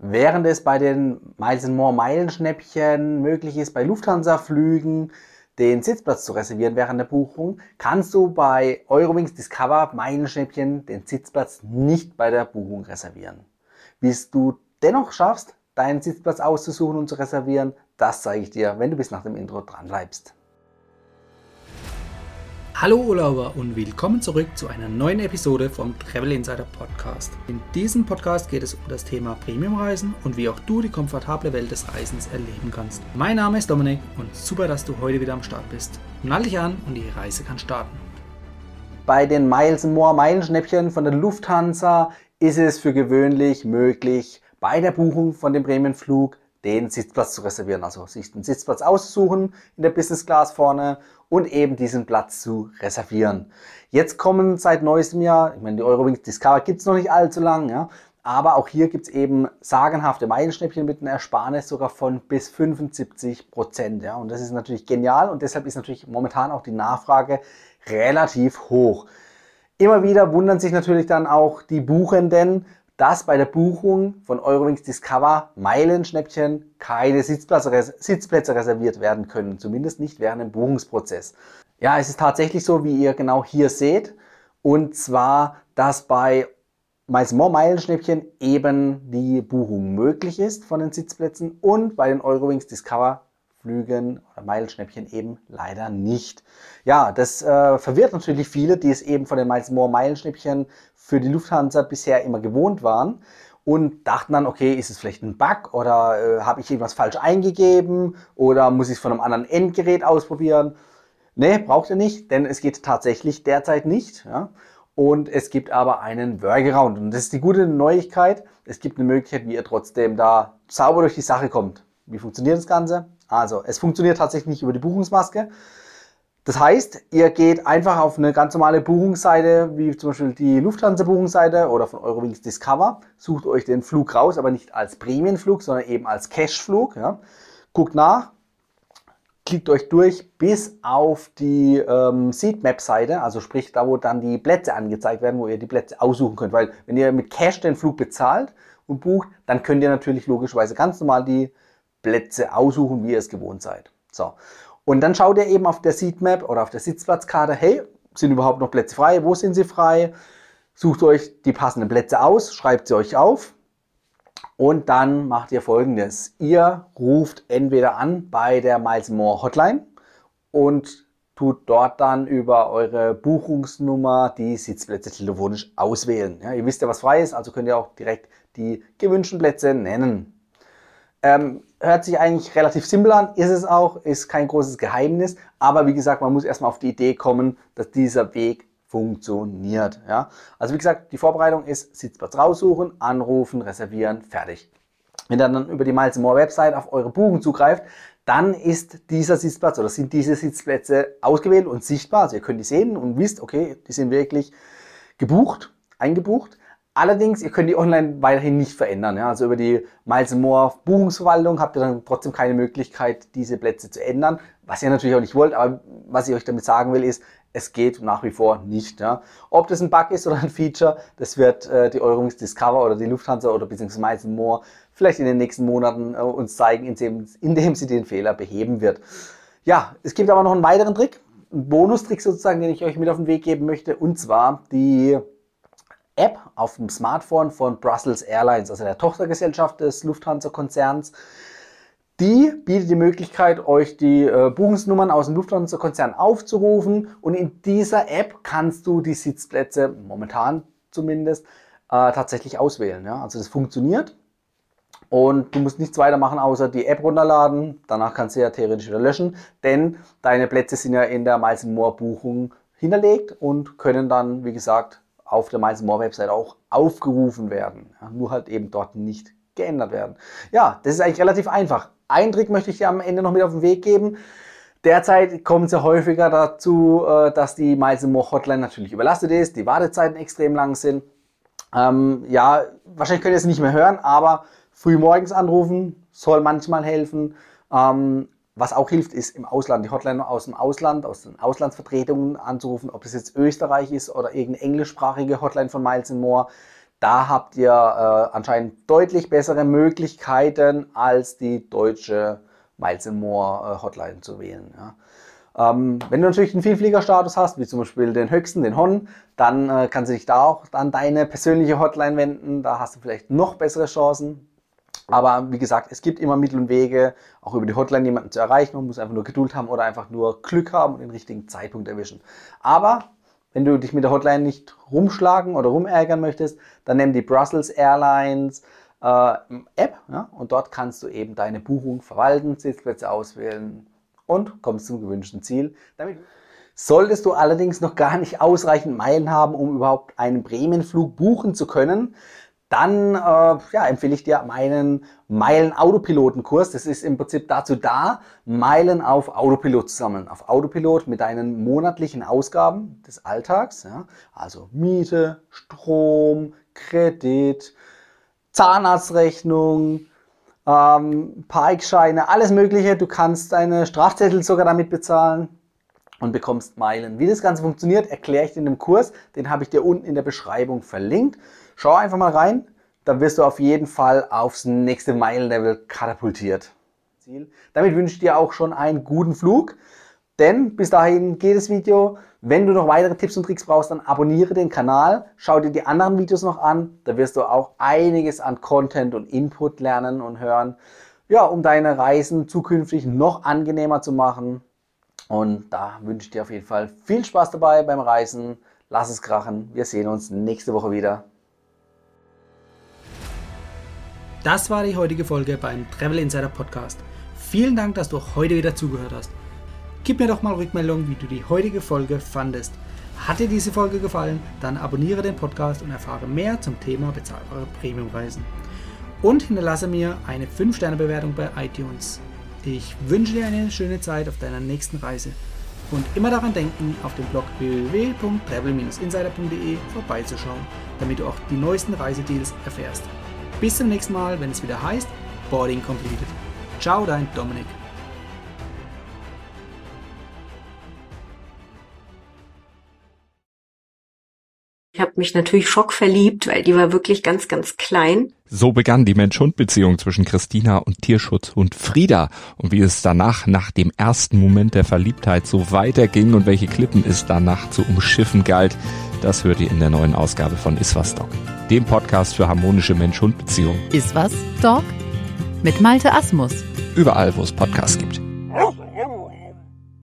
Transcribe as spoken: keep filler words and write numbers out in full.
Während es bei den Miles and More Meilenschnäppchen möglich ist, bei Lufthansa-Flügen den Sitzplatz zu reservieren während der Buchung, kannst du bei Eurowings Discover Meilenschnäppchen den Sitzplatz nicht bei der Buchung reservieren. Wie es du dennoch schaffst, deinen Sitzplatz auszusuchen und zu reservieren, das zeige ich dir, wenn du bis nach dem Intro dran bleibst. Hallo Urlauber und willkommen zurück zu einer neuen Episode vom Travel Insider Podcast. In diesem Podcast geht es um das Thema Premiumreisen und wie auch du die komfortable Welt des Reisens erleben kannst. Mein Name ist Dominik und super, dass du heute wieder am Start bist. Nall dich an und die Reise kann starten. Bei den Miles and More Meilenschnäppchen von der Lufthansa ist es für gewöhnlich möglich, bei der Buchung von dem Prämienflug den Sitzplatz zu reservieren, also sich den Sitzplatz auszusuchen in der Business Class vorne und eben diesen Platz zu reservieren. Jetzt kommen seit neuestem Jahr, ich meine, die Eurowings Discover gibt es noch nicht allzu lang, ja, aber auch hier gibt es eben sagenhafte Meilenschnäppchen mit einer Ersparnis sogar von bis fünfundsiebzig Prozent. Ja, und das ist natürlich genial und deshalb ist natürlich momentan auch die Nachfrage relativ hoch. Immer wieder wundern sich natürlich dann auch die Buchenden, dass bei der Buchung von Eurowings Discover Meilenschnäppchen keine Sitzplätze, Sitzplätze reserviert werden können, zumindest nicht während dem Buchungsprozess. Ja, es ist tatsächlich so, wie ihr genau hier seht, und zwar, dass bei Miles and More Meilenschnäppchen eben die Buchung möglich ist von den Sitzplätzen und bei den Eurowings Discover Flügen oder Meilenschnäppchen eben leider nicht. Ja, das äh, verwirrt natürlich viele, die es eben von den Miles and More Meilenschnäppchen für die Lufthansa bisher immer gewohnt waren und dachten dann, okay, ist es vielleicht ein Bug oder äh, habe ich irgendwas falsch eingegeben oder muss ich es von einem anderen Endgerät ausprobieren? Ne, braucht ihr nicht, denn es geht tatsächlich derzeit nicht. Ja? Und es gibt aber einen Workaround und das ist die gute Neuigkeit. Es gibt eine Möglichkeit, wie ihr trotzdem da sauber durch die Sache kommt. Wie funktioniert das Ganze? Also, es funktioniert tatsächlich nicht über die Buchungsmaske. Das heißt, ihr geht einfach auf eine ganz normale Buchungsseite, wie zum Beispiel die Lufthansa-Buchungsseite oder von Eurowings Discover, sucht euch den Flug raus, aber nicht als Prämienflug, sondern eben als Cashflug. Ja. Guckt nach, klickt euch durch bis auf die ähm, Seatmap-Seite, also sprich da, wo dann die Plätze angezeigt werden, wo ihr die Plätze aussuchen könnt. Weil wenn ihr mit Cash den Flug bezahlt und bucht, dann könnt ihr natürlich logischerweise ganz normal die Plätze aussuchen, wie ihr es gewohnt seid. So. Und dann schaut ihr eben auf der Seatmap oder auf der Sitzplatzkarte, hey, sind überhaupt noch Plätze frei? Wo sind sie frei? Sucht euch die passenden Plätze aus, schreibt sie euch auf und dann macht ihr Folgendes. Ihr ruft entweder an bei der Miles and More Hotline und tut dort dann über eure Buchungsnummer die Sitzplätze telefonisch auswählen. Ja, ihr wisst ja, was frei ist, also könnt ihr auch direkt die gewünschten Plätze nennen. Ähm, hört sich eigentlich relativ simpel an, ist es auch, ist kein großes Geheimnis, aber wie gesagt, man muss erstmal auf die Idee kommen, dass dieser Weg funktioniert. Ja? Also wie gesagt, die Vorbereitung ist Sitzplatz raussuchen, anrufen, reservieren, fertig. Wenn ihr dann über die Miles and More Website auf eure Buchung zugreift, dann ist dieser Sitzplatz oder sind diese Sitzplätze ausgewählt und sichtbar. Also ihr könnt die sehen und wisst, okay, die sind wirklich gebucht, eingebucht. Allerdings, ihr könnt die online weiterhin nicht verändern. Ja? Also über die Miles and More Buchungsverwaltung habt ihr dann trotzdem keine Möglichkeit, diese Plätze zu ändern. Was ihr natürlich auch nicht wollt, aber was ich euch damit sagen will, ist, es geht nach wie vor nicht. Ja? Ob das ein Bug ist oder ein Feature, das wird äh, die Eurowings Discover oder die Lufthansa oder beziehungsweise Miles and More vielleicht in den nächsten Monaten äh, uns zeigen, indem, indem sie den Fehler beheben wird. Ja, es gibt aber noch einen weiteren Trick, einen Bonustrick sozusagen, den ich euch mit auf den Weg geben möchte, und zwar die App auf dem Smartphone von Brussels Airlines, also der Tochtergesellschaft des Lufthansa-Konzerns. Die bietet die Möglichkeit, euch die äh, Buchungsnummern aus dem Lufthansa-Konzern aufzurufen, und in dieser App kannst du die Sitzplätze, momentan zumindest, äh, tatsächlich auswählen. Ja? Also das funktioniert und du musst nichts weiter machen, außer die App runterladen. Danach kannst du ja theoretisch wieder löschen, denn deine Plätze sind ja in der Miles and More Buchung hinterlegt und können dann, wie gesagt, auf der Miles and More Website auch aufgerufen werden. Ja, nur halt eben dort nicht geändert werden. Ja, das ist eigentlich relativ einfach. Einen Trick möchte ich dir am Ende noch mit auf den Weg geben. Derzeit kommt es ja häufiger dazu, dass die Miles and More Hotline natürlich überlastet ist, die Wartezeiten extrem lang sind. Ähm, ja, wahrscheinlich könnt ihr es nicht mehr hören, aber früh morgens anrufen soll manchmal helfen. Ähm, Was auch hilft, ist im Ausland, die Hotline aus dem Ausland, aus den Auslandsvertretungen anzurufen, ob das jetzt Österreich ist oder irgendeine englischsprachige Hotline von Miles and More. Da habt ihr äh, anscheinend deutlich bessere Möglichkeiten als die deutsche Miles and More äh, Hotline zu wählen. Ja. Ähm, wenn du natürlich einen Vielfliegerstatus hast, wie zum Beispiel den höchsten, den Hon, dann äh, kannst du dich da auch an deine persönliche Hotline wenden. Da hast du vielleicht noch bessere Chancen. Aber wie gesagt, es gibt immer Mittel und Wege, auch über die Hotline jemanden zu erreichen. Man muss einfach nur Geduld haben oder einfach nur Glück haben und den richtigen Zeitpunkt erwischen. Aber wenn du dich mit der Hotline nicht rumschlagen oder rumärgern möchtest, dann nimm die Brussels Airlines äh, App, ja, und dort kannst du eben deine Buchung verwalten, Sitzplätze auswählen und kommst zum gewünschten Ziel. Damit solltest du allerdings noch gar nicht ausreichend Meilen haben, um überhaupt einen Bremen-Flug buchen zu können, dann äh, ja, empfehle ich dir meinen Meilen-Autopiloten-Kurs. Das ist im Prinzip dazu da, Meilen auf Autopilot zu sammeln. Auf Autopilot mit deinen monatlichen Ausgaben des Alltags. Ja? Also Miete, Strom, Kredit, Zahnarztrechnung, ähm, Parkscheine, alles Mögliche. Du kannst deine Strafzettel sogar damit bezahlen und bekommst Meilen. Wie das Ganze funktioniert, erkläre ich dir in dem Kurs. Den habe ich dir unten in der Beschreibung verlinkt. Schau einfach mal rein, dann wirst du auf jeden Fall aufs nächste Meilenlevel katapultiert. Damit wünsche ich dir auch schon einen guten Flug, denn bis dahin geht das Video. Wenn du noch weitere Tipps und Tricks brauchst, dann abonniere den Kanal, schau dir die anderen Videos noch an, da wirst du auch einiges an Content und Input lernen und hören, ja, um deine Reisen zukünftig noch angenehmer zu machen. Und da wünsche ich dir auf jeden Fall viel Spaß dabei beim Reisen. Lass es krachen. Wir sehen uns nächste Woche wieder. Das war die heutige Folge beim Travel Insider Podcast. Vielen Dank, dass du heute wieder zugehört hast. Gib mir doch mal Rückmeldung, wie du die heutige Folge fandest. Hat dir diese Folge gefallen? Dann abonniere den Podcast und erfahre mehr zum Thema bezahlbare Premiumreisen. Und hinterlasse mir eine fünf Sterne Bewertung bei iTunes. Ich wünsche dir eine schöne Zeit auf deiner nächsten Reise. Und immer daran denken, auf dem Blog w w w punkt travel Bindestrich insider punkt d e vorbeizuschauen, damit du auch die neuesten Reisedeals erfährst. Bis zum nächsten Mal, wenn es wieder heißt Boarding Completed. Ciao, dein Dominik. Ich habe mich natürlich schockverliebt, weil die war wirklich ganz, ganz klein. So begann die Mensch-Hund-Beziehung zwischen Christina und Tierschutzhund Frieda. Und wie es danach, nach dem ersten Moment der Verliebtheit, so weiterging und welche Klippen es danach zu umschiffen galt, das hört ihr in der neuen Ausgabe von Iswas Dog, dem Podcast für harmonische Mensch-Hund-Beziehungen. Iswas Dog mit Malte Asmus. Überall, wo es Podcasts gibt.